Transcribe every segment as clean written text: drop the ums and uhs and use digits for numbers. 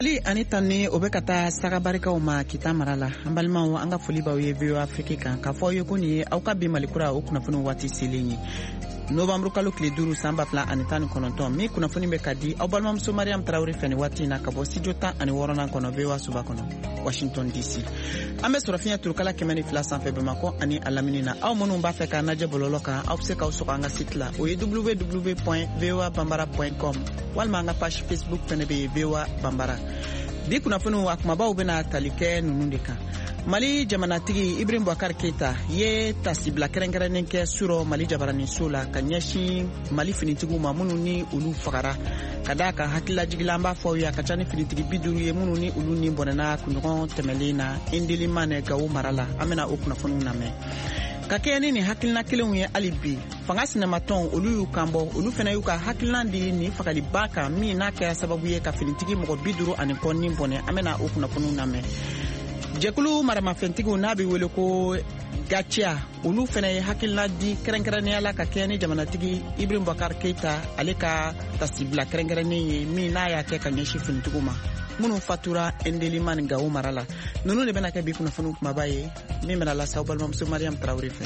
Ali ani tanni o be ka taa saga barikaw ma kita marala an balimaw an ka foli b'aw ye VOA Afrique kan k'a fɔ aw ye ko nin ye aw ka bi malikura o kunnafoni waati selen ye novembre kalo tile 5 san 2019 min kunnafoni bɛ ka di aw balimamuso Mariam Traoré fɛ nin waati in na ka bɔ studio 16 kɔnɔ VOA Suba kɔnɔ Washington DC an bɛ sɔrɔ fiɲɛ turukala 102 sanfɛ Bamakɔ ani a lamini na aw minnu b'a fɛ k'a lajɛ bɔlɔlɔ kan aw bɛ se k'aw sɔgɔ an ka site la o ye www.voabambara.com walima an ka page Facebook fɛnɛ bɛ yen VOA Bambara bi kunnafoniw a kumabaw bɛna tali kɛ ninnu de kan Mali jamanatigi Ibrahim Boubacar Keita ye tasibila kɛrɛnkɛrɛnnen kɛ surɔ Mali jabaranin so la ka ɲɛsin Mali finitigiw ma minnu ni olu fagara ka da ka hakililajigilan an b'a fɔ ye a ka ca ni finitigi 50 ye minnu ni olu ni bɔnɛna kunɲɔgɔn tɛmɛlen na Indelimane Gawo mara la an bɛna o kunnafoniw lamɛn ka kɛ ni nin hakilina kelenw ye hali bi fanga sinɛmatɔn olu y'u kanbɔ olu fana y'u ka hakilina di nin fagaliba kan min n'a kɛra sababu ye ka finitigi mɔgɔ 59 ni bɔnɛ an bɛna o kunnafoniw lamɛn jɛkulu maramafɛntigiw n'a bɛ wele ko Gacia olu fana ye hakilina di kɛrɛnkɛrɛnnenya la ka kɛ ni jamanatigi Ibrahim Boubacar Keita ale ka tasibila kɛrɛnkɛrɛnnen ye min n'a y'a kɛ ka ɲɛsin finitigiw ma minnu fatura Indelimane Gawo mara la ninnu de bɛna kɛ bi kunnafoni kumaba ye min bɛna lase aw balimamuso Mariam Traoré fɛ.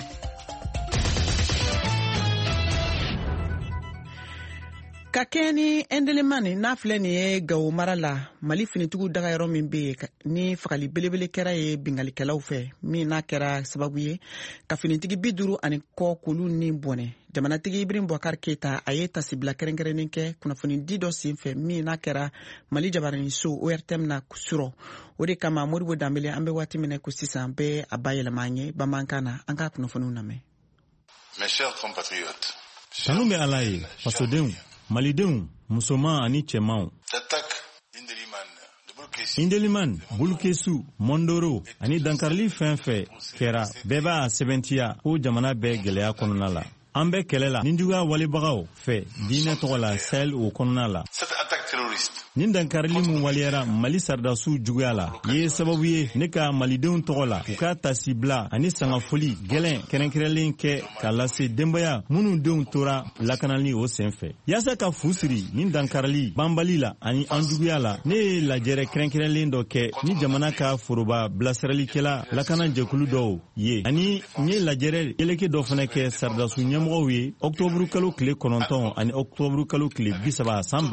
Ka kɛ ni Indelimane n'a filɛ nin ye Gawo mara la Mali finitigiw dagayɔrɔ min bɛ yen ni fagali belebele kɛra ye bingalikɛlaw fɛ min n'a kɛra sababu ye ka finitigi 50 ani kɔ k'olu ni bɔnɛ jamanatigi Ibrahim Boubacar Keita a ye tasibila kɛrɛnkɛrɛnnen kɛ kunnafoni di dɔ senfɛ min n'a kɛra Mali jabaranin so ORTM na surɔ o de kama Modibo Dambele an bɛ waati minɛ ko sisan bɛ a bayɛlɛma an ye bamanankan na an ka kunnafoniw lamɛn. Mes chers compatriotes, kanu bɛ Ala ye fasodenw malidenw musoman ani cɛmanw Indelimane Bulukesu Mondoro ani dankarili fɛn fɛn kɛra bɛɛ b'a sɛbɛntiya ko jamana bɛɛ gɛlɛya kɔnɔna la an bɛ kɛlɛ la nin juguya walibagaw fɛ diinɛ tɔgɔ la Sahel o kɔnɔna la nin dankarili min waliyara Mali saridasiw juguya la ye sababu ye ne ka malidenw tɔgɔ la u ka tasibila ani sangafoli gɛlɛn kɛrɛnkɛrɛnlen kɛ ka lase denbaya minnu denw tora lakanali o senfɛ yaasa ka fu siri nin dankarili banbali la ani an juguya la ne ye lajɛrɛ kɛrɛnkɛrɛnlen dɔ kɛ ni jamana ka foroba bilasiralikɛla lakana jɛkulu dɔw ye ani n ye lajɛrɛ yeleke dɔ fana kɛ saridasiw ɲɛmɔgɔw ye octobre kalo tile 9 ani octobre kalo tile 30 san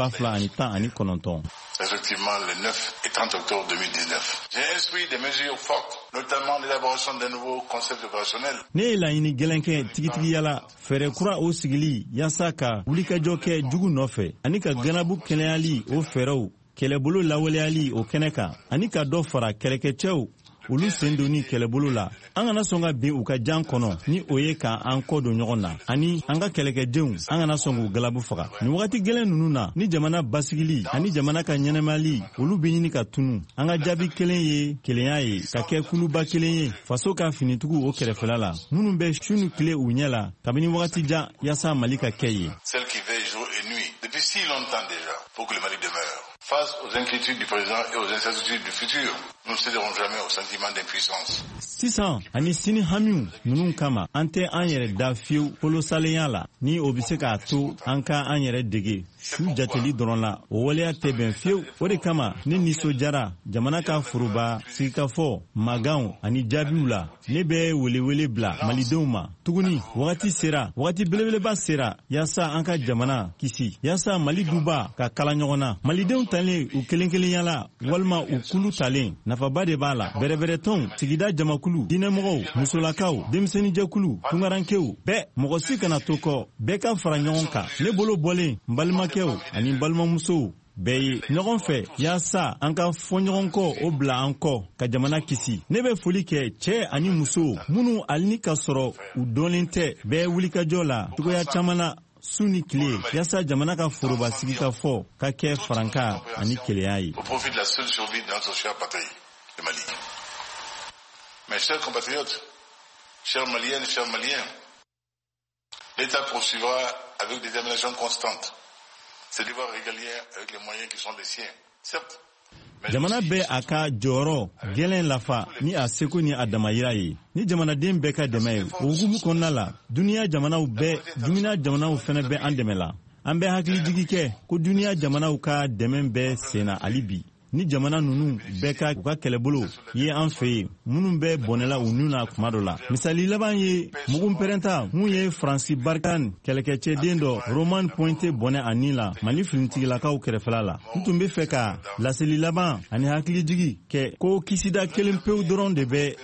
2019. Effectivement, le 9 et 30 octobre 2019. J'ai instruit des mesures fortes, notamment l'élaboration d'un nouveau concept opérationnel. Ne ye laɲini gɛlɛn kɛ tigitigiyala fɛɛrɛ kura o sigili yaasa ka wulikajɔ kɛ jugu nɔfɛ ani ka ganabu kɛnɛyali o fɛɛrɛw kɛlɛbolo lawaleyali o kɛnɛ kan ani ka dɔ fara kɛlɛkɛcɛw olu sen doni kɛlɛbolo la an kana sɔn ka bin u ka jan kɔnɔ ni o ye ka an kɔ don ɲɔgɔn na ani an ka kɛlɛkɛdenw an kana sɔn k'u galabu faga ni wagati gɛlɛn ninnu na ni jamana basigili ani jamana ka ɲɛnɛmali olu bɛ ɲini ka tunu an ka jaabi kelen ye kelenya ye ka kɛ kuluba kelen ye faso ka finitigiw o kɛrɛfɛla la minnu bɛ su ni tile u ɲɛ la kabini wagati jan yaasa Mali ka kɛ ye. Celle qui veille jour et nuit depuis si longtemps déjà pour que le Mali demeure. Face aux inquiétudes du président et aux incertitudes du futur, nous ne céderons jamais au sentiment d'impuissance. Sisan ani sini hamiw ninnu kama an tɛ an yɛrɛ da fiyewu kolosalenya la ni o bɛ se k'a to an ka an yɛrɛ dege su jateli dɔrɔn la o waleya tɛ bɛn fiyewu o de kama ne nisɔndiyara jamana ka foroba sigikafɔ maganw ani jaabiw la ne bɛ welewele bila malidenw ma tuguni wagati sera wagati belebeleba sera yaasa an ka jamana kisi yaasa Mali duba ka kala ɲɔgɔn na malidenw talen u kelen kelenya la walima u kulu talen nafaba de b'a la bɛrɛbɛrɛtɔnw sigida jamakulu diinɛmɔgɔw musolakaw denmisɛnninjɛkulu tungarankew bɛɛ mɔgɔ si kana to kɔ bɛɛ ka fara ɲɔgɔn kan ne bolo bɔlen n balimakɛw ani n balimamusow bɛɛ ye ɲɔgɔn fɛ yaasa an ka fɔ ɲɔgɔn kɔ o bila an kɔ ka jamana kisi ne bɛ foli kɛ cɛ ani muso minnu hali ni ka sɔrɔ u dɔnlen tɛ bɛɛ wulikajɔ la cogoya caman na su ni tile yaasa jamana ka foroba sigikafɔ ka kɛ faranka ani keleya ye. Au profit de la seule survie de notre cher patrie, le Mali. Mes chers compatriotes, chers Maliennes, chers Maliens, l'État poursuivra avec détermination constante ses devoirs régaliens avec les moyens qui sont les siens. Certes, jamana bɛ a ka jɔyɔrɔ gɛlɛn lafa ni a seko ni a damayira ye ni jamanaden bɛɛ ka dɛmɛ ye o hukumu kɔnɔna la duniya jamanaw fɛnɛ bɛ an dɛmɛ la an bɛ hakilijigi kɛ ko duniya jamanaw ka dɛmɛ bɛ senna hali bi ni jamana nunu bɛɛ ka u ka kɛlɛbolo ye an fɛ yen minnu bɛ bɔnɛla u nu na kuma dɔ la. Misali laban ye mugun pɛrɛnta mun ye Francis Barkan kɛlɛkɛcɛden dɔ Roman Pointe bɔnɛ a nin la Mali finitigilakaw kɛrɛfɛla la. N tun bɛ fɛ ka laseli laban ani hakilijigi kɛ ko kisida kelen pewu dɔrɔn de bɛ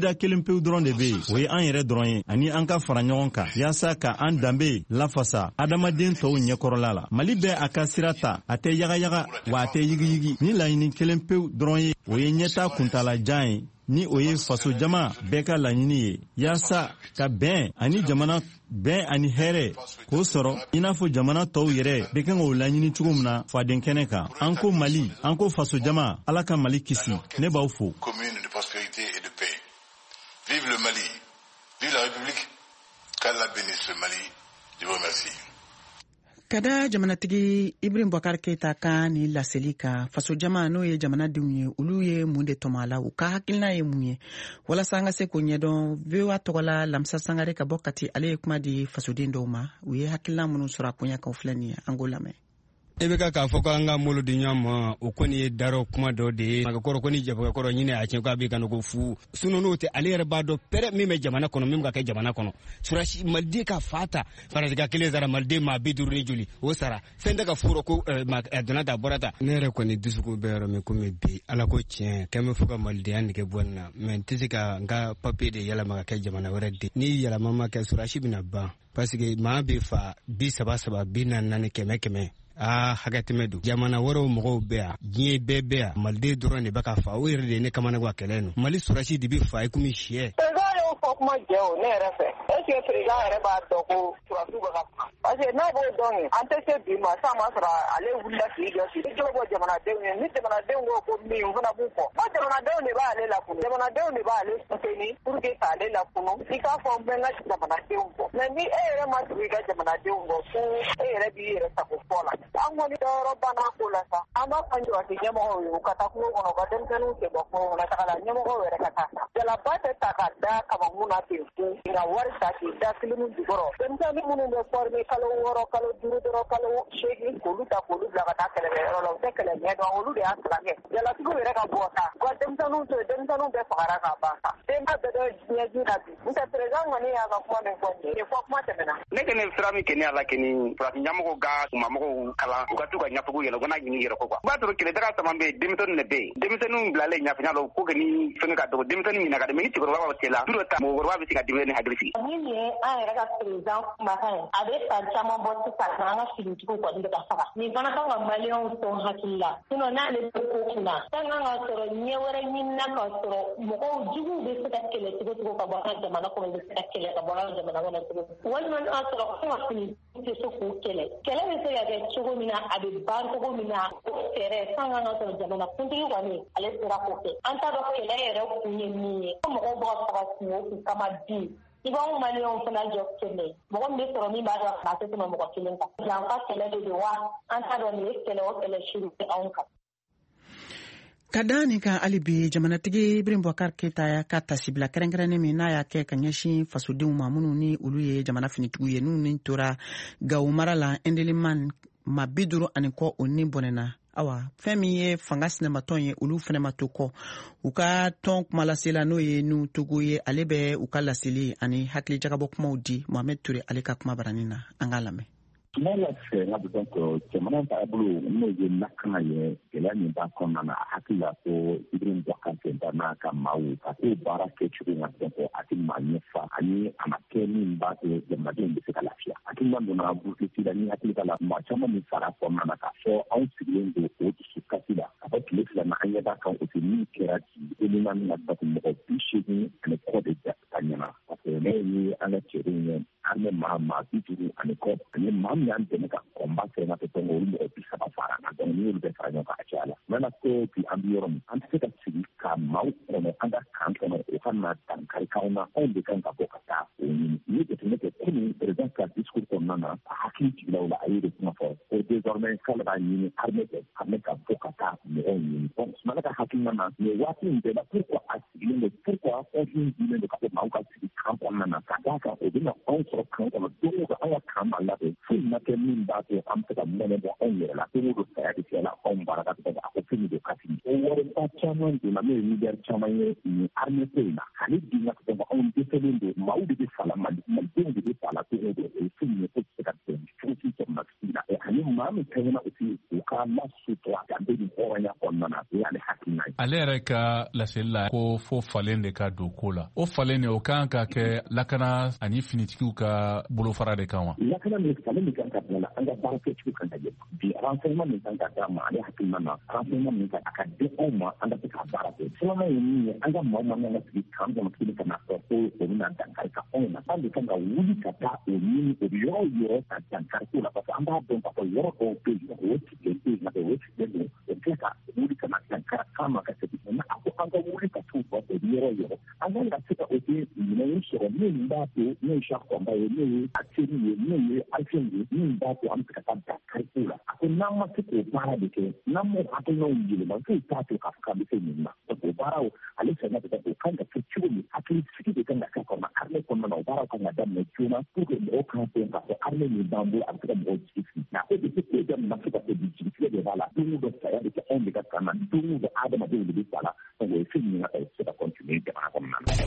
o ye an yɛrɛ dɔrɔn ye ani an ka fara ɲɔgɔn kan yaasa ka an danbe lafasa adamaden tɔw ɲɛkɔrɔla la. Mali bɛ a ka sira ta a tɛ yagayaga wa a tɛ yigiyigi ni laɲini kelen pewu dɔrɔn ye o ye ɲɛta kuntalajan ye ni o ye faso jama bɛɛ ka laɲini ye yaasa ka bɛn ani jamana bɛn ani hɛrɛ k'o sɔrɔ i n'a fɔ jamana tɔw yɛrɛ bɛ kan k'o laɲini cogo min na faden kɛnɛ kan. An ko Mali an ko faso jama Ala ka Mali kisi ne b'aw fo. Commune de prospérité et de paix. Vive le Mali, vive la République, qu'Allah bénisse le Mali. Je vous remercie. Kada jamanatigi Ibrahim Boubacar Keita ka ni laseli ka faso jama n'o ye jamanadenw ye olu ye mun de tɔmɔ la u ka hakilina ye mun ye walasa an ka se k'o ɲɛdɔn VOA tɔgɔla Lamisa Sangare ka bɔ Kati ale ye kuma di fasoden dɔw ma u ye hakilina minnu sɔrɔ a koɲa kan filɛ nin ye an k'o lamɛn. E bɛ k'a fɔ ko an ka molo di ɲɔgɔn ma o kɔni ye daro kuma dɔ de ye magakɔrɔ ko ni jabakɔrɔ ɲini a tiɲɛ k'a bɛ ka ko fu sinon n'o tɛ ale yɛrɛ b'a dɔn pɛrɛ min bɛ jamana kɔnɔ min bɛ ka kɛ jamana kɔnɔ surasi maliden ka fa ta farajɛka kelen sara maliden maa 50 ni joli o sara fɛn tɛ ka furu ko a donna ta bɔra ta. Ne yɛrɛ kɔni dusukun bɛ yɔrɔ min komi bi ala ko tiɲɛ k'an bɛ fɔ ka malidenya nege bɔ nin na mais n tɛ se ka n ka papier de yɛlɛma ka kɛ jamana wɛrɛ den ni yɛlɛma ma kɛ surasi bɛna ban parce que maa bɛ fa 30 40 40 100 hakɛ tɛmɛ don jamana wɛrɛw mɔgɔw bɛ yan diɲɛ bɛɛ bɛ yan maliden dɔrɔn de bɛ ka fa o yɛrɛ de ye ne kamana gan kɛlɛ no Mali surasi de bɛ fa ye komi siyɛ. Fɔ kuma jɛ o ne yɛrɛ fɛ est-ce que président yɛrɛ b'a dɔn ko surasiw bɛ ka fa parce que n'a b'o dɔn an tɛ se bi ma sa ma sɔrɔ ale wulila k'i jɔ k'i jɔ bɔ jamanadenw ye ni jamanadenw ko ko min fana b'u fɔ o jamanadenw de b'ale lakunu jamanadenw de b'ale soutenir pour que k'ale lakunu i k'a fɔ n bɛ n ka jamanadenw bɔ mais ni e yɛrɛ ma tugu i ka jamanadenw bɔ ko e yɛrɛ b'i yɛrɛ sago fɔ la an kɔni dɔyɔrɔ banna ko la sa an b'a fɔ jɔsi ɲɛmɔgɔw ye u ka taa kungo kɔnɔ u ka denmisɛnninw tɛ bɔ kungo kɔnɔ taga la ɲɛmɔgɔw yɛrɛ ka taa jalaba tɛ ta ka da kaba mun na ten ko nka wari ta k'i da kilimu jukɔrɔ denmisɛnnin minnu bɛ former kalo 6 kalo 5 dɔrɔn kalo 8 k'olu ta k'olu bila ka taa kɛlɛkɛyɔrɔ la u tɛ kɛlɛ ɲɛ dɔn olu de y'a silankɛ jalatigiw yɛrɛ ka bɔ ta u ka denmisɛnninw to yen denmisɛnninw bɛɛ fagara ka ban sa denba bɛɛ dɔ ɲɛji na bi n tɛ président kɔni y'a ka kuma min fɔ nin ye fɔ kuma tɛmɛna ne kɛni sira min kɛni ala kɛni farafin ɲɛmɔgɔw ka kumamɔgɔw kalan u ka t'u ka ɲɛfɔgu yɛlɛ u kana ɲini yɛrɛ ko quoi o b'a sɔrɔ kɛlɛdaga caman bɛ yen denmisɛnninw de bɛ yen denmisɛnninw bilalen ɲafiɲa la ko kɛni fɛn ka dɔgɔ denmisɛnnin ɲina ka di mais ni cɛkɔrɔba b'a cɛ la du dɔ ta mɔgɔkɔrɔba bɛ se ka denmisɛnnin hakili sigi. Min ye an yɛrɛ ka président kumakan ye a bɛ san caman bɔ sisan an ka finitigiw kɔni bɛ ka faga nin fana kan ka maliyɛnw sɔn hakili la sinon n'ale bɛ ko kunna fɛn kan ka sɔrɔ ɲɛ wɛrɛ ɲinina ka sɔrɔ mɔgɔw juguw bɛ se ka kɛlɛ cogo ka bɔ an ka jamana kɔnɔ bɛ se ka kɛlɛ ka bɔ an ka jamana kɔnɔ cogo walima n'a sɔrɔ an ka finitigiw tɛ se k'u kɛlɛ bɛ se ka kɛ cogo min na a bɛ ban cogo min na o fɛɛrɛ fɛn kan ka sɔrɔ jamana kuntigi kɔni ale sera k'o kɛ an t'a dɔn kɛlɛ yɛrɛ kun ye min ye ko mɔgɔw b'a faga kungo kun kama bi i b'anw maliyɛnw fana jɔ kɛlɛ mɔgɔ min bɛ sɔrɔ min b'a dɔn a tɛ tɛmɛ mɔgɔ kelen kan janfa kɛlɛ de don wa an t'a dɔn nin ye kɛlɛ o kɛlɛ suru tɛ anw kan. Ka da nin kan hali bi jamanatigi Ibrahim Boubacar Keita ka tasibila kɛrɛnkɛrɛnnen min n'a y'a kɛ ka ɲɛsin fasodenw ma minnu ni olu ye jamana finitigiw ye n'u ni tora Gawo mara la Endelima ma 50 kɔ o ni bɔnɛna awa fɛn min ye fanga sinɛmatɔn ye olu fɛnɛ ma to kɔ u ka tɔn kumalasela n'o ye n'u togo ye ale bɛ u ka laseli ani hakili jagabɔ kumaw di Mohamed Touré ale ka kuma baranin na an k'a lamɛn. Tuma la fɛ n'a bɛ dɔn ko jamana taabolo n'o ye lakana ye gɛlɛya min b'a kɔnɔna na a hakili la ko Ibrahim Boubacar Keita n'a ka maaw ka t'o baara kɛcogo ma dɔn ko a tɛ maa ɲɛfa ani a ma kɛ min b'a to jamanadenw bɛ se ka lafiya hakilina donna Burukina la ni hakili la maa caman min fara kɔnɔna na k'a fɔ anw sigilen don o dusu kasi la ka fɔ tile 2 na an ɲɛ b'a kan o tɛ min kɛra Endelima na bato mɔgɔ 80 ani kɔ de ka ɲɛna parce que ne ye an ka cɛdenw ye an bɛ maa 50 ani kɔ ani maa min y'an dɛmɛ ka kɔnba fɛ na tɛ tɔn olu mɔgɔ 30 fara na donc ni olu bɛ fara ɲɔgɔn kan a caya la maintenant ko bi an bɛ yɔrɔ min an tɛ se ka sigi ka maaw kɔnɔ an ka kan kɔnɔ o ka na dankari k'anw na anw de kan ka bɔ ka taa o ɲini ni jateminɛ kɛ komi président ka discours kɔnɔna na a hakili jiginna o la a ye de kuma fɔ ko désormais k'ale b'a ɲini armée ka bɔ ka taa mɔgɔw ɲini donc Sumala ka hakilina na nin waati in bɛɛ la pourquoi a sigilen don pourquoi consigne dilen don ka fɔ maaw ka sigi kan kɔnɔna na ka d'a kan o bɛna anw sɔrɔ kan kɔnɔ don o don an ka kan b'a labɛn foyi ma kɛ min b'a to an bɛ se ka mɛnɛ bɔ anw yɛrɛ la don o don saya de fiyɛ la anw baara ka tɛmɛ a ko fɛn min don ka sigi wɔreba caman donna n'o ye miliyari caman ye nin armée ko in na ale dun ka fɔ anw dɛsɛlen don maaw de bɛ fa la malidenw de bɛ fa la ko o ye fɛn ye ko tɛ se ka bɛn cogo si jamana sigi la ani maa min kɛɲɛna aussi u ka lasutura ka bɛ nin hɔrɔnya kɔnɔna na o y'ale hakilina ye. Ale yɛrɛ ka laseli la ko fo falen de ka don ko la o falen de o kan ka kɛ lakana ani finitigiw ka bolofara de kan wa. lakana min falen min kan ka bila la an ka baara kɛcogo kan ka jɛ bi renseignement min kan ka d'a ma ale hakilina na renseignement min kan a ka di anw ma an ka se ka baara kɛ filanan ye min ye an ka maaw man kan ka sigi kan kɔnɔ tuguni ka na fɔ ko o bɛna dankari ka anw na an de kan ka wuli ka taa o ɲini o bɛ yɔrɔ yɔrɔ ka dankari ko la parce que an b'a dɔn k'a fɔ yɔrɔ dɔw bɛ yen o tigɛlen bɛ yen o tigɛlen don o tila ka wuli ka na dankari kan ma ka segin mɛ a ko an ka wuli ka t'u fɔ o yɔrɔ yɔrɔ an kan ka se ka o tɛ minɛn sɔrɔ min b'a to n'o ye sakɔnba ye n'o ye aseri ye n'o ye alifɛn ye min b'a to an bɛ se ka taa dankari ko la a ko n'an ma se k'o baara de kɛ n'an m'o hakilinaw yɛlɛma foyi t'a to k'a fɔ k'an bɛ se nin ma donc o baaraw ale sɛnɛ bɛ o kan ka kɛ cogo min hakilisigi de kan ka kɛ kɔnɔ armée kɔnɔna na o baaraw kan ka daminɛ joona pour que mɔgɔw kan to k'a fɔ armée min b'an bolo a bɛ se ka mɔgɔw jigi sigi nka e bɛ se k'o daminɛ fo ka se bi jigitigɛ de b'a la don o don saya bɛ kɛ anw de ka kan na don o don adamadenw de bɛ sa la donc o ye fɛn min ka se ka continuer jamana kɔnɔna na.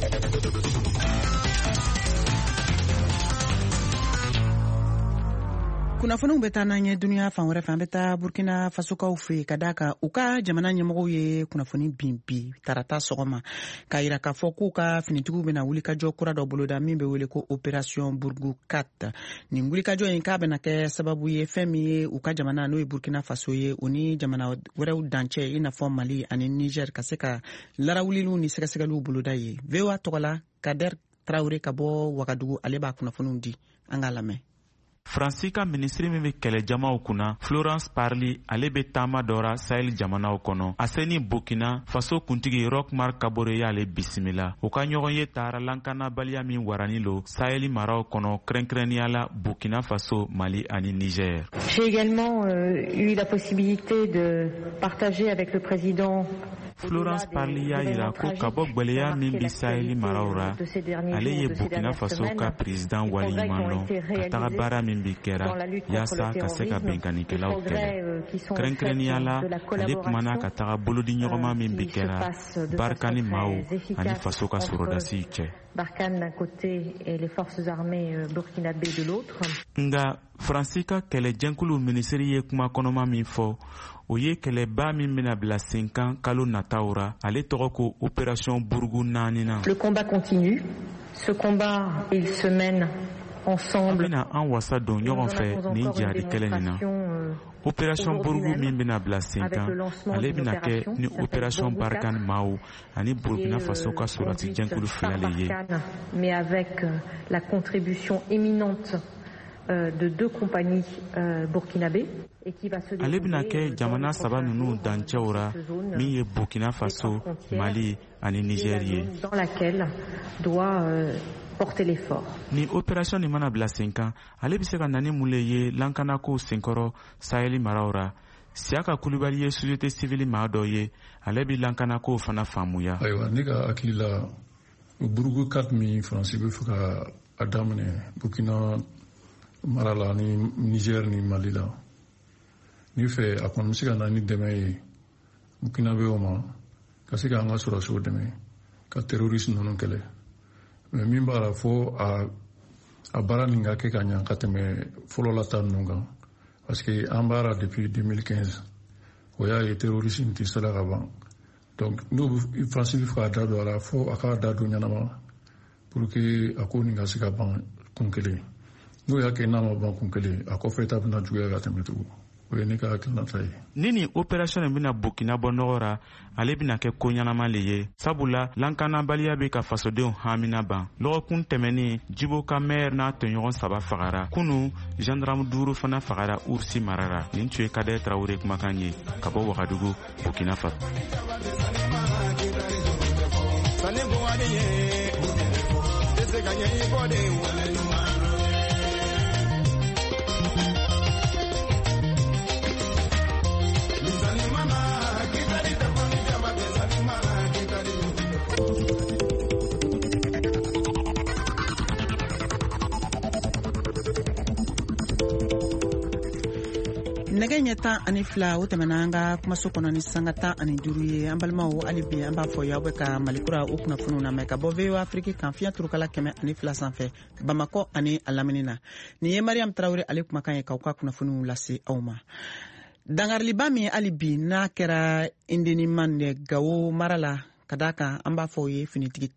kunnafoniw bɛ taa n'an ye duniya fan wɛrɛ fɛ an bɛ taa burkina fasokaw fɛ ka da kan u ka jamana ɲɛmɔgɔw ye kunnafoni bin bi tarata sɔgɔma k'a yira k'a fɔ k'u ka finitigiw bɛna wulikajɔ kura dɔ boloda min bɛ wele ko opération burgu 4 nin wulikajɔ in k'a bɛna kɛ sababu ye fɛn min ye u ka jamana n'o ye burkina faso ye u ni jamana wɛrɛw dancɛ i n'a fɔ mali ani niger ka se ka larawuliliw ni sɛgɛsɛgɛliw boloda ye VOA tɔgɔ la Kader Traoré ka bɔ Wagadugu ale b'a kunnafoniw di an k'a lamɛn. Faransi ka minisiri min bɛ kɛlɛjamaw kunna Florence Parly ale bɛ taama dɔra Sahel jamanaw kɔnɔ a se ni Burkina Faso kuntigi Roch-Marc Kabore y'ale bisimila u ka ɲɔgɔn ye taara lankanabaliya min warani lo Sahel maraw kɔnɔ kɛrɛnkɛrɛnnenya la Burkina Faso, Mali ani Niger. J'ai également eu la possibilité de partager avec le président Florence Parly y'a yira ko ka bɔ gwɛlɛya min bi Sahel maraw ra ale ye Burkina Faso ka président waliɲuman lɔn ka taga baara min bi kɛra yaasa ka se ka bɛnkanikɛlaw kɛlɛ kɛrɛnkɛrɛnnenya la ale kumana ka taga bolodiɲɔgɔnma min bi kɛra Barkhane maaw ani faso ka sɔrɔdasiw cɛ. Barkhane d'un côté et les forces armées burkinabées de l'autre. Nga Faransi ka kɛlɛjɛnkulu minisiri ye kuma kɔnɔma min fɔ o ye kɛlɛba min bɛna bila sen kan kalo nataw ra ale tɔgɔ ko opération burgu 4. Le combat continue. Ce combat il se mène ensemble. An bɛna an wasa don ɲɔgɔn fɛ nin jihadi kɛlɛ nin na. Opération burgu min bɛna bila sen kan ale bɛna kɛ ni opération Barkhane maaw ani Burkina Faso ka sɔrɔdasi jɛnkulu fila le ye. Mais avec la contribution éminente de 2 compagnies burkinabées. Ale bɛna kɛ jamana 3 ninnu dancɛw ra min ye Burkina Faso, Mali ani Niger ye. Dans laquelle doit porter l'effort. Ni opération ni mana bila sen kan ale bɛ se ka na ni mun le ye lankanako senkɔrɔ Sahel maraw ra. Siaka Kulibali ye société civile maa dɔ ye ale bɛ lankanako fana faamuya. Ayiwa ne ka hakili la burgu 4 min Faransi bɛ fɛ ka a daminɛ Burkina mara la ni Niger ni Mali la ni fɛ a kɔni bɛ se ka na ni dɛmɛ ye Burkinabéw ma ka se ka an ka sɔrɔdasiw dɛmɛ ka terroriste ninnu kɛlɛ mais min b'a la fo a baara nin ka kɛ ka ɲɛ ka tɛmɛ fɔlɔ la ta ninnu kan parce que an b'ara depuis 2015 o y'a ye terroriste tɛ se la ka ban donc n'o Faransi bɛ fɛ ka da don a la fo a ka da don ɲɛnama pour que a ko nin ka se ka ban kun kelen n'o y'a kɛ n'a ma ban kun kelen a kɔfɛ ta bɛna juguya ka tɛmɛ tugun. Ni ni opération in bɛna Burkina bɔ nɔgɔ ra ale bɛna kɛ ko ɲanama le ye sabula lankanabaliya bɛ ka fasodenw hamina ban lɔgɔkun tɛmɛnen Djibo ka maire n'a tɔɲɔgɔn 3 fagara kunu gendarme 5 fana fagara Ursi marara nin tun ye Kader Traoré kumakan ye ka bɔ Wagadugu Burkina Faso. nɛgɛ ɲɛ tan ani fila o tɛmɛna an ka kumaso kɔnɔ ni sanga 15 ye an balimaw hali bi an b'a fɔ y'aw bɛ ka malikura o kunnafoniw lamɛn ka bɔ VOA Afrique kan fiɲɛ turukala 102 sanfɛ Bamakɔ ani a lamini na nin ye Mariam Tarawele ale kumakan ye k'aw ka kunnafoniw lase aw ma. Dangariliba min hali bi n'a kɛra Indeniman de Gawo mara la ka da kan an b'a fɔ ye finitigi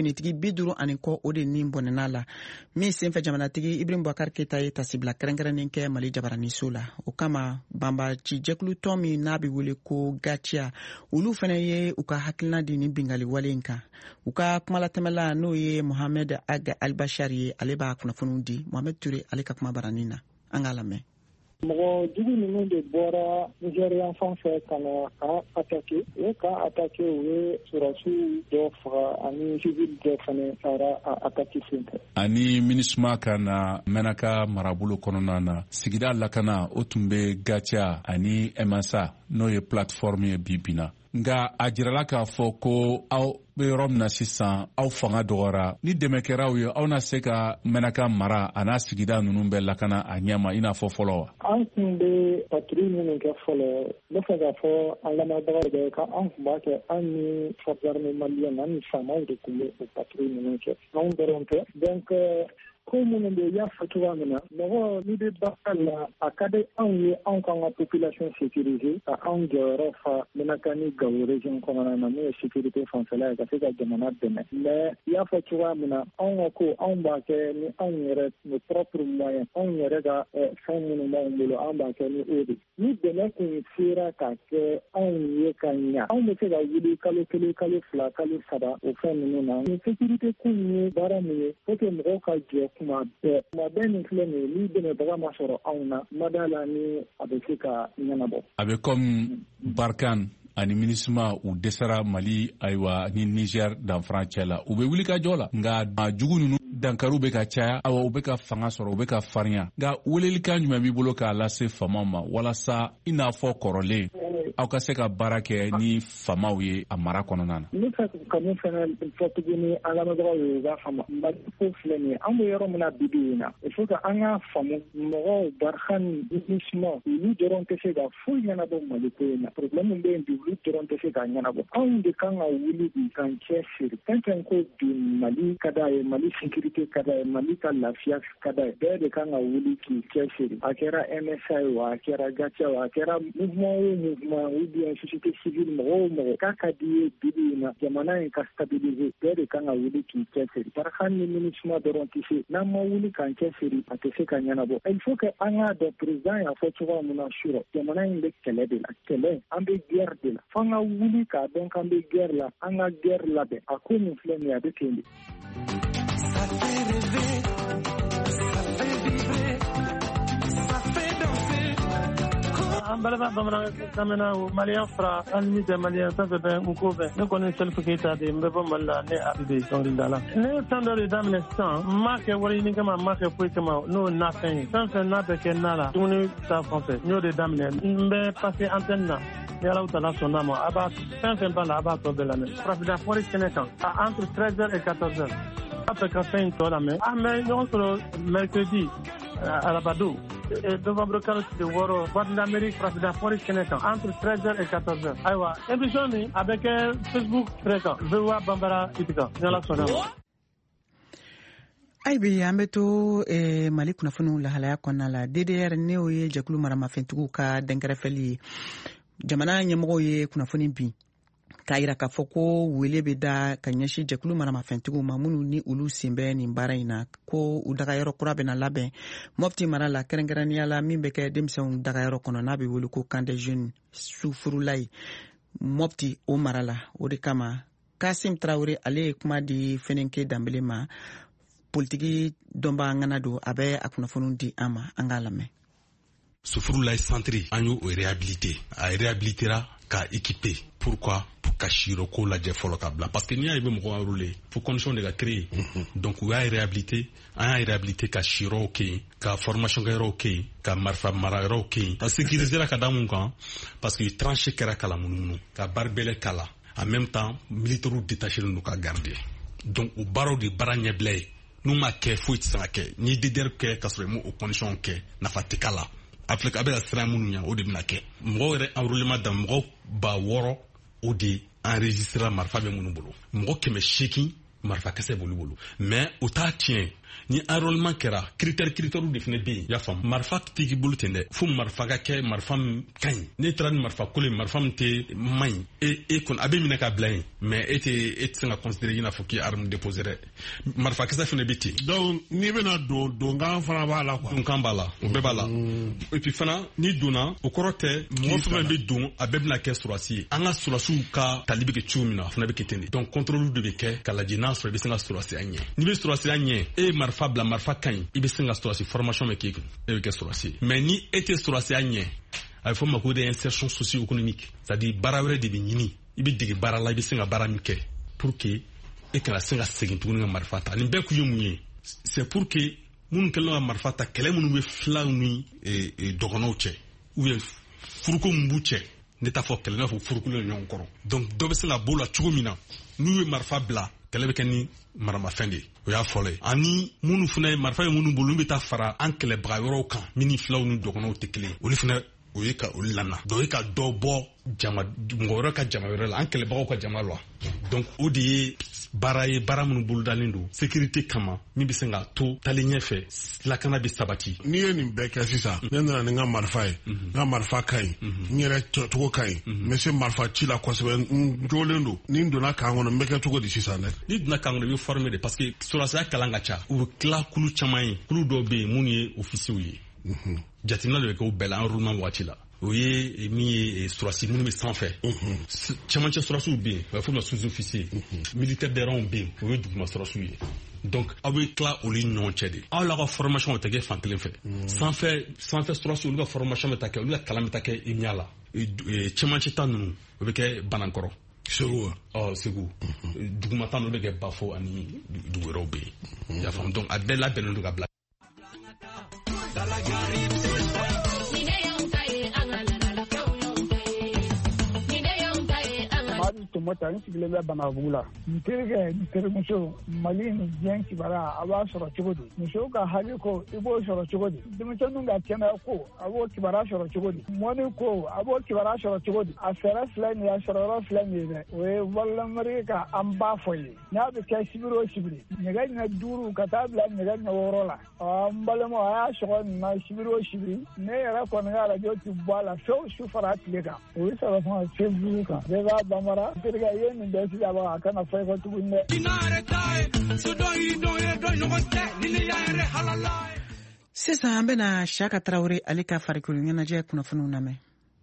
50 ani kɔ o de nin bɔnɛna la min senfɛ jamanatigi Ibrahim Boubacar Keita ye tasibila kɛrɛnkɛrɛnnen kɛ Mali jabaraniso la o kama banbaci jɛkulu tɔn min n'a bɛ wele ko Gacia olu fana ye u ka hakilina di ni bingali wale in kan u ka kumalatɛmɛla n'o ye Mohamed Ag Albashari ye ale b'a kunnafoniw di Mohamed Touré ale ka kuma baranin na an k'a lamɛn. Mɔgɔ jugu ninnu de bɔra Nigérian fan fɛ ka na a attaqué o ka attaqué o ye surasiw dɔ faga ani civil dɔ fana taara a attaqué senfɛ. Ani MINUSMA ka na Menaka marabolo kɔnɔna na sigida lakana o tun bɛ Gacia ani MSA n'o ye plateforme ye bibina nka a jirala k'a fɔ ko aw bɛ yɔrɔ min na sisan aw fanga dɔgɔra ni dɛmɛ kɛraw ye aw na se ka Menaka mara a n'a sigida ninnu bɛɛ lakana a ɲɛma i n'a fɔ fɔlɔ wa. An tun bɛ patrouille minnu kɛ fɔlɔ ne fɛ k'a fɔ an lamɛnbagaw bɛɛ kan an tun b'a kɛ an ni forces armées maliennes an ni faamaw de tun bɛ o patrouille ninnu kɛ anw dɔrɔn tɛ donc ko minnu bɛ y'a fɔ cogoya min na mɔgɔ n'i bɛ baara la a ka di anw ye anw k'an ka population sécuriser ka anw jɔyɔrɔ fa Menaka ni Gawo région kɔnɔna na n'o ye sécurité fanfɛla ye ka se ka jamana dɛmɛ mais i y'a fɔ cogoya min na anw ka ko anw b'a kɛ ni anw yɛrɛ nos propres moyens anw yɛrɛ ka fɛn minnu b'anw bolo anw b'a kɛ ni o de ni dɛmɛ kun sera ka kɛ anw ye ka ɲa anw bɛ se ka wuli kalo 1 kalo 2 kalo 3 o fɛn ninnu na ni sécurité kun ye baara min ye faut que mɔgɔw ka jɛ kuma bɛɛ nin filɛ nin ye ni dɛmɛbaga ma sɔrɔ anw na ma da la ni a bɛ se ka ɲɛnabɔ. A bɛ comme Barkhane ani MINUSMA u dɛsɛra Mali ayiwa ni Niger danfara cɛ la u bɛ wuli ka jɔ la nka jugu ninnu dankaru bɛ ka caya awa u bɛ ka fanga sɔrɔ u bɛ ka farinya nka welelikan jumɛn b'i bolo k'a lase famaw ma walasa i n'a fɔ kɔrɔlen aw ka se ka baara kɛ ni famaw ye a mara kɔnɔna na. Ne fɛ ka min fana fɔ tuguni an lamɛnbagaw ye u k'a faamu Mali ko filɛ nin ye an bɛ yɔrɔ min na bi in na il faut que an k'a faamu mɔgɔw Barkhane MINUSMA olu dɔrɔn tɛ se ka foyi ɲɛnabɔ Mali ko in na problème bɛ yen bi olu dɔrɔn tɛ se ka ɲɛnabɔ anw de kan ka wuli k'an cɛsiri fɛn fɛn ko bi Mali ka d'a ye Mali sécurité ka d'a ye Mali ka lafiya ka d'a ye bɛɛ de kan ka wuli k'i cɛsiri a kɛra MSA ye wa a kɛra Gacia wa a kɛra mouvement o mouvement ou bien société civile mɔgɔ o mɔgɔ k'a ka di ye bibi in na jamana in ka stabiliser bɛɛ de kan ka wuli k'i cɛsiri Barkhane ni MINUSMA dɔrɔn tɛ se n'an ma wuli k'an cɛsiri a tɛ se ka ɲɛnabɔ il faut que an k'a dɔn président y'a fɔ cogoya min na surɔ jamana in bɛ kɛlɛ de la kɛlɛ an bɛ guerre de la f'an ka wuli k'a dɔn k'an bɛ guerre la an ka guerre labɛn a ko min filɛ nin ye a bɛ ten de. An balaba bamanan kamena o malien fra an ni de malien sa be un ko be ne koni self Keita de mbebo malla ne abide sondala ne tando de damne san ma ke wori ni kama ma ke po kama no na fen san na be ke nala tuni sa français no de damne mbe passer antenne na yala utala sonna mo aba fin bala aba to be la ne président Fori Sénégal entre 13h et 14h après quand fin to la mais mais non solo mercredi à la Badou novembre 40 de Woro, Boîte d'Amérique, président Fori Sénégal, entre 13h et 14h. Aïwa, émission ni avec Facebook fréquent, VOA Bambara Itika, Nyala Sona. Aibi an bɛ to Mali kunnafoniw lahalaya kɔnɔna la DDR ne o ye jɛkulu maramafɛntigiw ka dɛnkɛrɛfɛli ye jamana ɲɛmɔgɔw ye kunnafoni bin k'a yira k'a fɔ ko wele bɛ da ka ɲɛsin jɛkulu maramafɛntigiw ma minnu ni olu sen bɛ nin baara in na ko u dagayɔrɔ kura bɛna labɛn Mopti mara la kɛrɛnkɛrɛnnenya la min bɛ kɛ denmisɛnw dagayɔrɔ kɔnɔ n'a bɛ wele ko camp des jeunes sufurula ye Mopti o mara la o de kama Kasim Traoré ale ye kuma di Fenenke Dambele ma politiki dɔnba ŋana don a bɛ a kunnafoniw di an ma an k'a lamɛn. Sufurula centre an y'o réhabilité a réhabilitera ka équiper pourquoi pour ka shiro ko lajɛ fɔlɔ ka bila parce que n'i y'a ye bɛ mɔgɔ enrôler faut condition de ka créer donc u y'a réhabilité an y'a réhabilité ka shiro kɛ yen ka formation kɛ yɔrɔw kɛ yen ka marifa mara yɔrɔw kɛ yen ka sécuriser ka da mun kan parce que tranché kɛra kala munumunu ka barbelɛ kala en même temps militaires détachés n'u ka garder donc u baaraw de baara ɲɛbila ye n'u ma kɛ foyi tɛ se ka kɛ ni DDR kɛ ka sɔrɔ i m'o condition kɛ nafa tɛ k'a la Afrique a bɛ ka siran minnu ɲɛ o de bɛna kɛ mɔgɔw yɛrɛ enrôlement dan mɔgɔ 6,000 o de enregistrera marifa bɛ minnu bolo mɔgɔ 800 marifa kisɛ b'olu bolo mais o t'a tiɲɛ ni enrôlement kɛra critère de fana bɛ yen y'a faamu marifa tigi bolo ten dɛ fo marifa ka kɛ marifa min ka ɲi ne taara ni marifa kolo ye marifa min tɛ man ɲi e kɔni a bɛ minɛ ka bila yen mais e tɛ se ka considérer i n'a fɔ k'i ye arme déposé dɛ marifa kisɛ fana bɛ ten donc n'i bɛna donkan fana b'a la quoi donkan b'a la o bɛɛ b'a la et puis fana n'i donna o kɔrɔ tɛ mɔgɔ fana bɛ don a bɛɛ bɛna kɛ surasi ye an ka surasiw ka tali bɛ kɛ cogo min na a fana bɛ kɛ ten de donc contrôle de bɛ kɛ ka lajɛ n'a sɔrɔ i bɛ se ka surasiya ɲɛ n'i bɛ surasiya ɲɛ e ye marifa bila marifa ka ɲi i bɛ se ka surasi formation bɛ k'e kun e bɛ kɛ surasi ye mais ni e tɛ surasiya ɲɛ a bɛ fɔ o ma ko de insertion socio-économique c'est-à-dire baara wɛrɛ de bɛ ɲini i bɛ dege baara la i bɛ se ka baara min kɛ pour que e kana se ka segin tuguni ka marifa ta nin bɛɛ kun ye mun ye c'est pour que minnu kɛlen ka marifa ta kɛlɛ minnu bɛ filaw ni dɔgɔnɔw cɛ ou bien furuko min b'u cɛ ne t'a fɔ kɛlɛ n'a fɔ furukulen ɲɔgɔn kɔrɔ donc dɔ bɛ se ka b'o la cogo min na n'u ye marifa bila kɛlɛ bɛ kɛ ni maramafɛn de ye o y'a fɔlɔ ye ani minnu fana ye marifa ye minnu bolo bɛ taa fara an kɛlɛbaga yɔrɔw kan min ni filaw ni dɔgɔnɔw tɛ kelen olu fana o ye ka olu lana donc o ye ka dɔ bɔ mɔgɔ wɛrɛ ka jama wɛrɛ la an kɛlɛbagaw ka jama la donc o de ye baara ye baara minnu bolodalen don sécurité kama min bɛ se ka to tali ɲɛfɛ lakana bɛ sabati n'i ye nin bɛɛ kɛ sisan ne nana ni n ka marifa ye n ka marifa ka ɲi n yɛrɛ cogo ka ɲi n bɛ se marifa ci la kosɛbɛ n jogolen don ni n donna kan kɔnɔ n bɛ kɛ cogo di sisan dɛ n'i donna kan kɔnɔ i bɛ former de parce que sɔrɔsiya kalan ka ca u bɛ tila kulu caman ye kulu dɔw bɛ yen minnu ye officiers ye jateminɛ de bɛ kɛ u bɛɛ la enrôlement waati la o ye min ye surasi minnu bɛ sanfɛ cɛmancɛ surasiw bɛ yen o bɛ fɔ o ma sous-officier militaire de rang bɛ yen o ye duguma surasiw ye donc aw bɛ tila olu ni ɲɔgɔn cɛ de aw la ka formation o tɛ kɛ fan kelen fɛ sanfɛ surasiw olu ka formation bɛ taa kɛ olu ka kalan bɛ taa kɛ IMIA la cɛmancɛ ta ninnu o bɛ kɛ Banankɔrɔ Segu Segu duguma ta ninnu bɛ kɛ Bafo ani dugu wɛrɛw bɛ yen y'a faamu donc a bɛɛ labɛnnen don ka bila. Tomata ni sigilen bɛ Banabugu la n terikɛ n terimuso Mali ni diɲɛ kibara a b'a sɔrɔ cogo di musow ka hali ko i b'o sɔrɔ cogo di denmisɛnninw ka kɛnɛya ko a b'o kibara sɔrɔ cogo di mɔni ko a b'o kibara sɔrɔ cogo di a fɛɛrɛ filɛ nin ye a sɔrɔyɔrɔ filɛ nin ye dɛ o ye walilamari ka an b'a fɔ ye n'a bɛ kɛ sibiri o sibiri nɛgɛ ɲɛ 5 ka taa bila nɛgɛ ɲɛ 6 la n balimaw a y'a sɔgɔ nin na sibiri o sibiri ne yɛrɛ kɔni ka radio ti bɔ a la fewu su fara tile kan o ye sɔrɔ fana Facebook kan bɛɛ b'a bambara terikɛ ye nin bɛɛ sisan a kana fɔ i ka tuguni dɛ. Sisan an bɛna Siyaka Tarawele ale ka farikolo ɲɛnajɛ kunnafoniw lamɛn.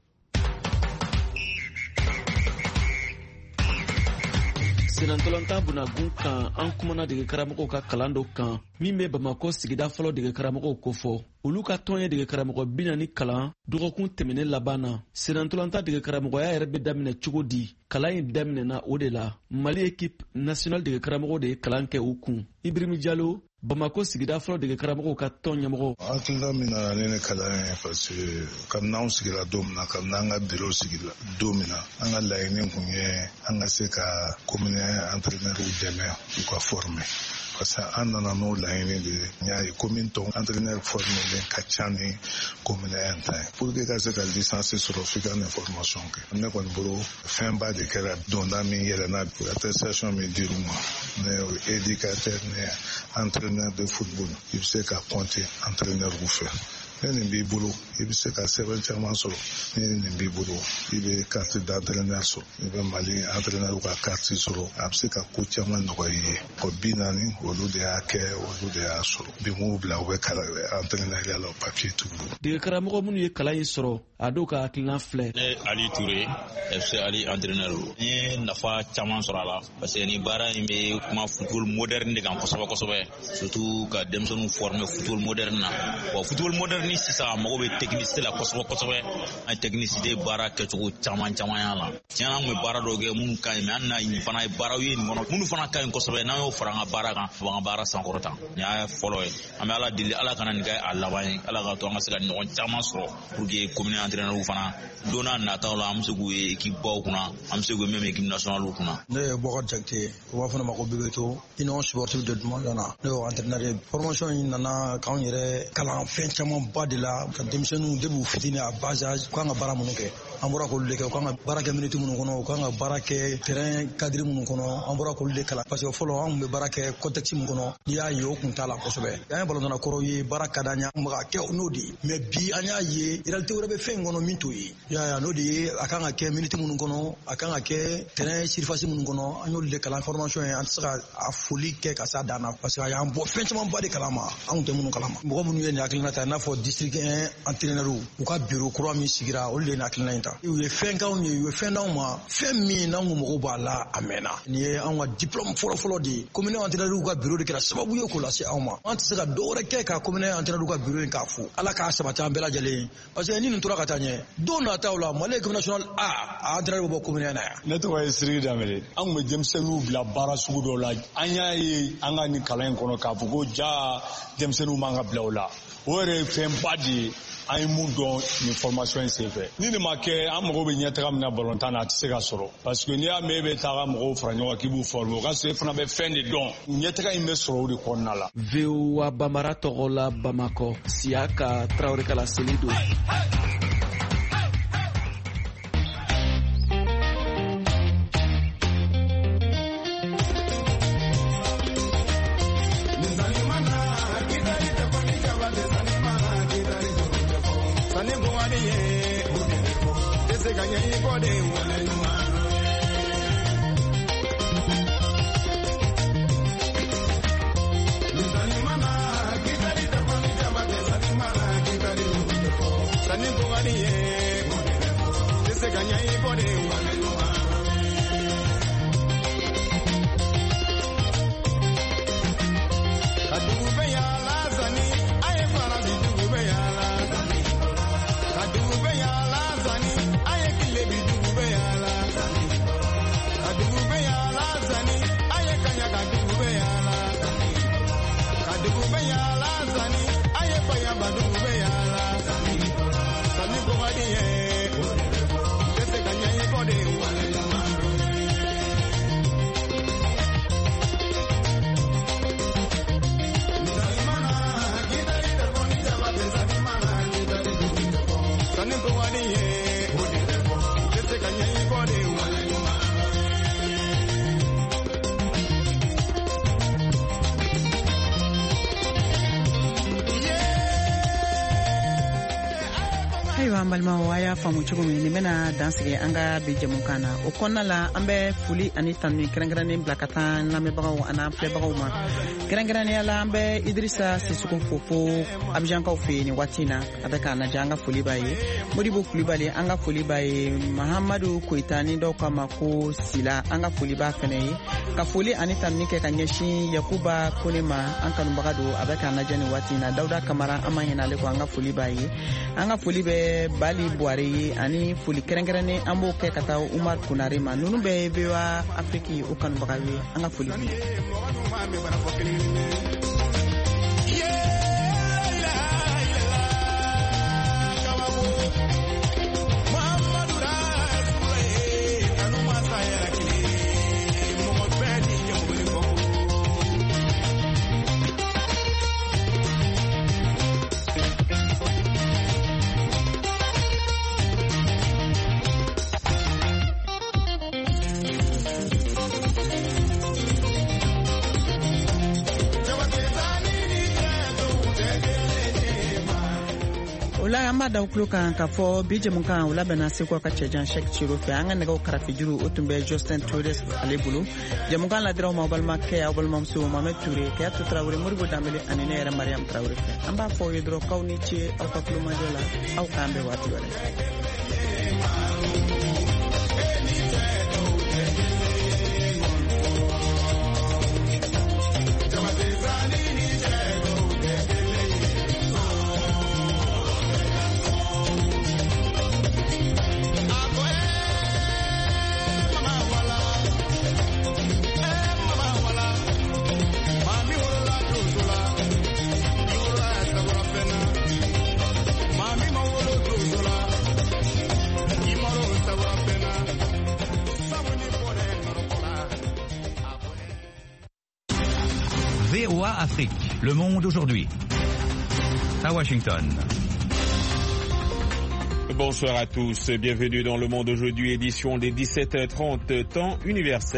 Senatɔlɔntan Bunagun kan an kumana dege karamɔgɔw ka kalan dɔ kan min bɛ Bamako sigida fɔlɔ dege karamɔgɔw kofɔ olu ka tɔn ye dege karamɔgɔ 40 kalan dɔgɔkun tɛmɛnen laban na senatɔlɔntan dege karamɔgɔya yɛrɛ bɛ daminɛ cogo di kalan in daminɛna o de la Mali équipe nationale dege karamɔgɔw de ye kalan kɛ u kun Ibrahim Diallo Bamako sigida fɔlɔ dege karamɔgɔw ka tɔn ɲɛmɔgɔ hakilina min nana ne ni kalan ye parce que kabini anw sigira don min na kabini an ka bureau sigila don min na an ka laɲini kun ye an ka se ka commune entraîneurs dɛmɛ u ka former parce que an nana n'o laɲini de ye n y'a ye commune tɔn entraîneur formelen ka ca ni commune yan ta ye pour que ka se ka licence sɔrɔ f'i ka information kɛ ne kɔni bolo fɛnba de kɛra donda min yɛlɛnna attestation min dir'u ma ne éducateur ne entraîneur de football i bɛ se ka compter entraîneur u fɛ ne nin b'i bolo i bɛ se ka sɛbɛn caman sɔrɔ ni nin b'i bolo i bɛ carte d'entraîneur sɔrɔ i bɛ Mali entraîneur ka carte sɔrɔ a bɛ se ka ko caman nɔgɔya i ye o 40 olu de y'a kɛ olu de y'a sɔrɔ bi m'u bila u bɛ kalan entraîneur la papier t'u bolo. dege karamɔgɔ minnu ye kalan in sɔrɔ a dɔw ka hakilina filɛ. ne Ali Ture FC Ali entraîneur n ye nafa caman sɔrɔ a la parce que ni baara in bɛ kuma football moderne de kan kosɛbɛ kosɛbɛ surtout ka denmisɛnninw former football moderne na bon football moderne ni sisan mago bɛ technicité la kosɛbɛ kosɛbɛ an technicité baara kɛcogo caman y'a la tiɲɛna an kun bɛ baara dɔw kɛ minnu ka ɲi mais an na nin fana ye baaraw ye nin kɔnɔ minnu fana ka ɲi kosɛbɛ n'an y'o fara an ka baara kan a b'an ka baara sankɔrɔta nin y'a fɔlɔ ye an bɛ Ala deli Ala kana nin kɛ a laban ye Ala ka to an ka se ka ɲɔgɔn caman sɔrɔ pour que commune entraîneur fana don n'a nataw la an bɛ se k'u ye équipe baw kunna an bɛ se k'u ye même équipe nationale kunna. ne ye Bɔkari Jakite u b'a fɔ ne ma ko Bebeto union sportive de Dumanjana ne y'o entraîneur ye formation in nana k'anw yɛrɛ kalan fɛn caman ba pas de là ka denmisɛnninw debu fitini à bas âge ko an ka baara minnu kɛ an bɔra k'olu de kɛ ko an ka baara kɛ minute minnu kɔnɔ ko an ka baara kɛ terrain cadre minnu kɔnɔ an bɔra k'olu de kalan parce que fɔlɔ an tun bɛ baara kɛ contexte min kɔnɔ n'i y'a ye o kun t'a la kosɛbɛ an ye balontanna kɔrɔw ye baara ka d'an ye an bɛ ka kɛ n'o de ye mais bi an y'a ye réalité wɛrɛ bɛ fɛn in kɔnɔ min t'o ye y'a n'o de ye a kan ka kɛ minute minnu kɔnɔ a kan ka kɛ terrain surface minnu kɔnɔ an y'olu de kalan formation ye an tɛ se ka a foli kɛ ka s'a dan na parce que a y'an bɔ fɛn camanba de kalama an tun tɛ minnu kalama mɔgɔ minnu ye nin hakilina ta i n'a fɔ district 1 entraîneur u ka bureau kura min sigira olu de ye nin hakilina in ta u ye fɛn k'anw ye u ye fɛn d'anw ma fɛn min n'anw mɔgɔw b'a la a mɛnna nin ye anw ka diplôme fɔlɔfɔlɔ de ye commune entraîneur ka bureau de kɛra sababu ye k'o lase anw ma an tɛ se ka dɔwɛrɛ kɛ ka commune entraîneur ka bureau in k'a fo ala k'a sabati an bɛɛ lajɛlen parce que ni nin tora ka taa ɲɛ don nataw la Mali équipe nationale a entraîneur bɛ bɔ commune na yan ne tɔgɔ ye Siriki Danbele an tun bɛ denmisɛnninw bila baara sugu dɔw la an y'a ye an ka nin kalan in kɔnɔ k'a fɔ ko ja denmisɛnninw man ka bila o la o yɛrɛ ye fɛnba de ye an ye mun dɔn nin formation in senfɛ ni nin ma kɛ an mago bɛ ɲɛtaga min na balontan na a tɛ se ka sɔrɔ parce que n'i y'a mɛn e bɛ taa ka mɔgɔw fara ɲɔgɔn kan k'i b'u former o ka sɔrɔ e fana bɛ fɛn de dɔn ɲɛtaga in bɛ sɔrɔ o de kɔnɔna la. VOA Bambara tɔgɔ la Bamakɔ Siyaka Traoré Kala seli don. An balimaw a y'a faamu cogo min nin bɛna dansigi an ka bi jɛmukan na o kɔnɔna la an bɛ foli ani tanu kɛrɛnkɛrɛnnen bila ka taa lamɛnbagaw ani an filɛbagaw ma kɛrɛnkɛrɛnnenya la an bɛ Idrissa Sissoko fo Abijankaw fɛ yen nin waati in na a bɛ k'a lajɛ an ka foli b'a ye Modibo Kulibali an ka foli b'a ye Mahamadu Koyita ni dɔw k'a ma ko Sila an ka foli b'a fɛnɛ ye ka foli ani tanu kɛ ka ɲɛsin Yakuba Kone ma an kanubaga don a bɛ k'a lajɛ nin waati in na Dawuda Kamara an ma ɲinɛ ale kɔ an ka foli b'a ye an ka foli bɛ Bali Buhari ye ani foli kɛrɛnkɛrɛnnen an b'o kɛ ka taa Umar Kunare ma ninnu bɛɛ ye VOA Afrique o kanubaga ye an ka foli b'i an b'a da tulo kan ka fɔ bi jɛmukan o labɛnna Seko ka cɛjan Cheikh Ciro fɛ an ka nɛgɛw karafe juru o tun bɛ Justin Touré ale bolo jɛmukan ladiraw ma balimakɛ aw balimamuso Mohamed Touré Kayatu Traoré Modibo Dambele ani ne yɛrɛ Mariam Traoré fɛ an b'a fɔ aw ye dɔrɔn k'aw ni ce aw ka kulomajɔ la aw k'an bɛn waati wɛrɛ. VOA Afrique, le monde aujourd'hui. À Washington. Bonsoir à tous, bienvenue dans Le Monde aujourd'hui, édition des 17h30, temps universel.